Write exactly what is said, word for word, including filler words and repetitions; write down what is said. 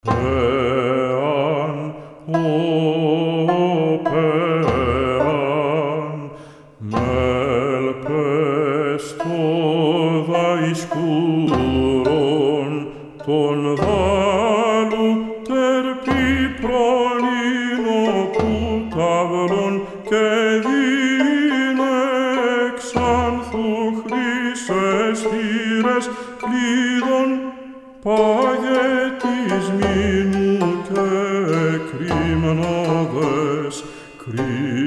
Pean, o pean, μελπεστόδα εις κούρον, τον δάλου τερπί προλύνω που ταύρων και δίνεξανθου χρυσές θύρες κλείδων παγετισμήνου και κρυμνώδες κρύβων.